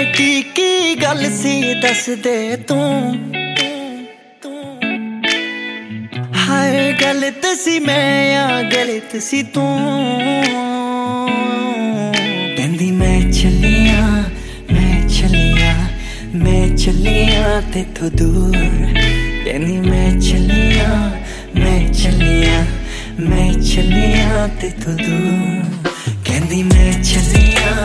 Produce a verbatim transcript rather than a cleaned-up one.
ਦੀ ਕੀ ਗੱਲ ਸੀ ਦੱਸ ਦੇ ਤੂੰ। ਹਾਏ ਗਲਤ ਸੀ ਮੈਂ ਆ ਗਲਤ ਸੀ ਤੂੰ। ਕਹਿੰਦੀ ਮੈਂ ਚੱਲਿਆ ਮੈਂ ਚੱਲਿਆ ਮੈਂ ਚੱਲਿਆ ਤੇਥੋਂ ਦੂਰ। ਕਹਿੰਦੀ ਮੈਂ ਚੱਲਿਆ ਮੈਂ ਚੱਲਿਆ ਮੈਂ ਚੱਲਿਆ ਤੇਥੋਂ ਦੂਰ। ਕਹਿੰਦੀ ਮੈਂ ਚੱਲਿਆ